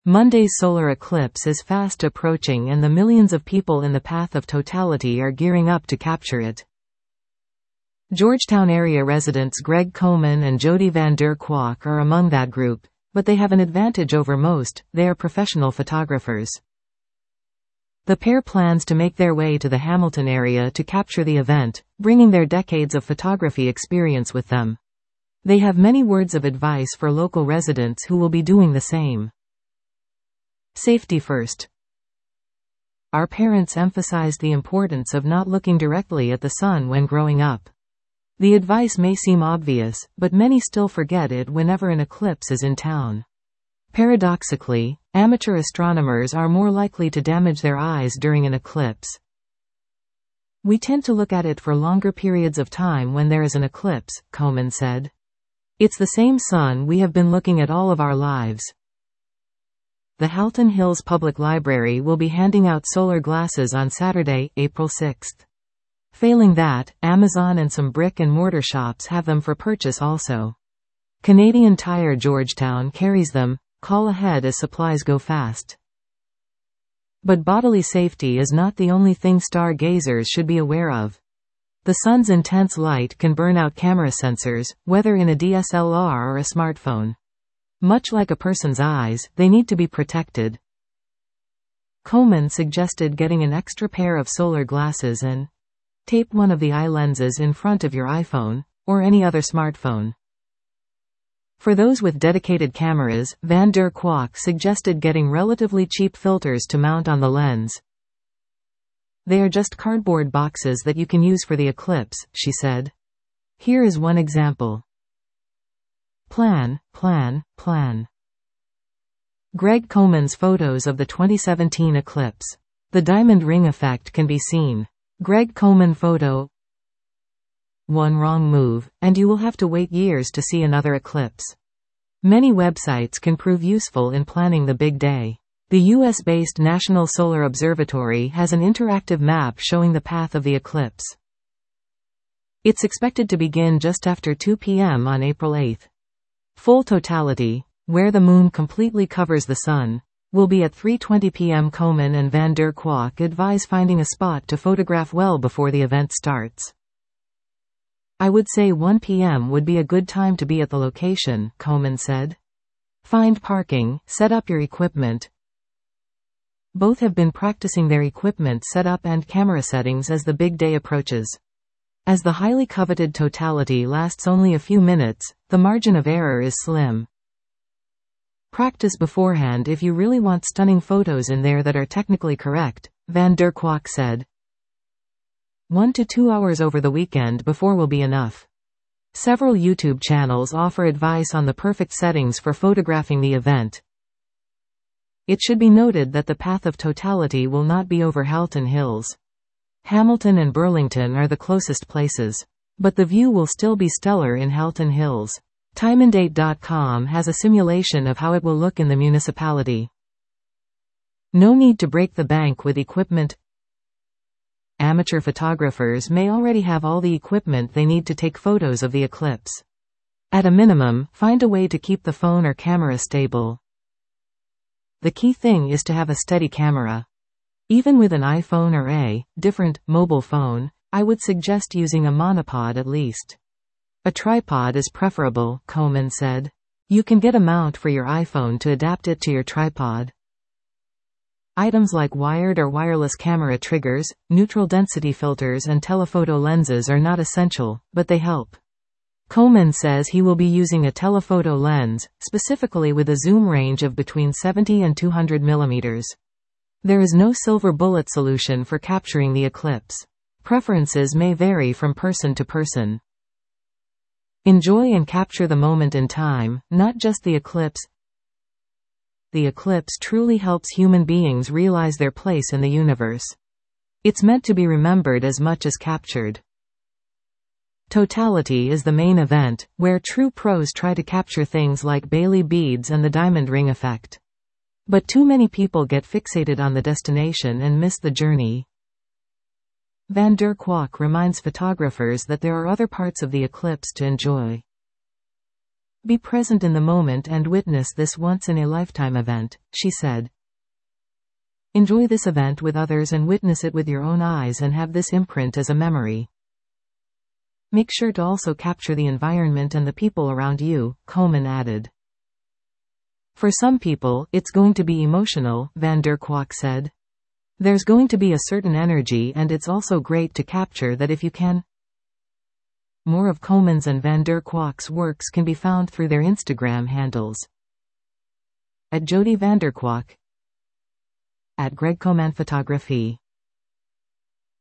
Monday's solar eclipse is fast approaching and the millions of people in the path of totality are gearing up to capture it. Georgetown area residents Greg Koman and Jody Van Der Kwak are among that group, but they have an advantage over most: they are professional photographers. The pair plans to make their way to the Hamilton area to capture the event, bringing their decades of photography experience with them. They have many words of advice for local residents who will be doing the same. Safety first. Our parents emphasized the importance of not looking directly at the sun when growing up. The advice may seem obvious, but many still forget it whenever an eclipse is in town. Paradoxically, amateur astronomers are more likely to damage their eyes during an eclipse. We tend to look at it for longer periods of time when there is an eclipse, Koman said. It's the same sun we have been looking at all of our lives. The Halton Hills Public Library will be handing out solar glasses on Saturday, April 6. Failing that, Amazon and some brick-and-mortar shops have them for purchase also. Canadian Tire Georgetown carries them. Call ahead as supplies go fast. But bodily safety is not the only thing stargazers should be aware of. The sun's intense light can burn out camera sensors, whether in a DSLR or a smartphone. Much like a person's eyes, they need to be protected. Koman suggested getting an extra pair of solar glasses and tape one of the eye lenses in front of your iPhone, or any other smartphone. For those with dedicated cameras, Van Der Kwak suggested getting relatively cheap filters to mount on the lens. They are just cardboard boxes that you can use for the eclipse, she said. Here is one example. Plan, plan, plan. Greg Koman's photos of the 2017 eclipse. The diamond ring effect can be seen. Greg Koman photo. One wrong move, and you will have to wait years to see another eclipse. Many websites can prove useful in planning the big day. The US-based National Solar Observatory has an interactive map showing the path of the eclipse. It's expected to begin just after 2 p.m. on April 8. Full totality, where the moon completely covers the sun, will be at 3:20 p.m. Koman and Van Der Kwak advise finding a spot to photograph well before the event starts. I would say 1 p.m. would be a good time to be at the location, Koman said. Find parking, set up your equipment. Both have been practicing their equipment setup and camera settings as the big day approaches. As the highly coveted totality lasts only a few minutes, the margin of error is slim. Practice beforehand if you really want stunning photos in there that are technically correct, Van Der Kwak said. 1 to 2 hours over the weekend before will be enough. Several YouTube channels offer advice on the perfect settings for photographing the event. It should be noted that the path of totality will not be over Halton Hills. Hamilton and Burlington are the closest places. But the view will still be stellar in Halton Hills. TimeAndDate.com has a simulation of how it will look in the municipality. No need to break the bank with equipment. Amateur photographers may already have all the equipment they need to take photos of the eclipse. At a minimum, find a way to keep the phone or camera stable. The key thing is to have a steady camera. Even with an iPhone or a different mobile phone, I would suggest using a monopod at least. A tripod is preferable, Koman said. You can get a mount for your iPhone to adapt it to your tripod. Items like wired or wireless camera triggers, neutral density filters and telephoto lenses are not essential, but they help. Koman says he will be using a telephoto lens, specifically with a zoom range of between 70 and 200 mm. There is no silver bullet solution for capturing the eclipse. Preferences may vary from person to person. Enjoy and capture the moment in time, not just the eclipse. The eclipse truly helps human beings realize their place in the universe. It's meant to be remembered as much as captured. Totality is the main event, where true pros try to capture things like Bailey beads and the diamond ring effect. But too many people get fixated on the destination and miss the journey. Van Der Kwak reminds photographers that there are other parts of the eclipse to enjoy. Be present in the moment and witness this once-in-a-lifetime event, she said. Enjoy this event with others and witness it with your own eyes and have this imprint as a memory. Make sure to also capture the environment and the people around you, Komen added. For some people, it's going to be emotional, Van der Kwak said. There's going to be a certain energy and it's also great to capture that if you can. More of Komen's and Van der Kwak's works can be found through their Instagram handles. @Jody van der Kwak, @Greg Komen Photography.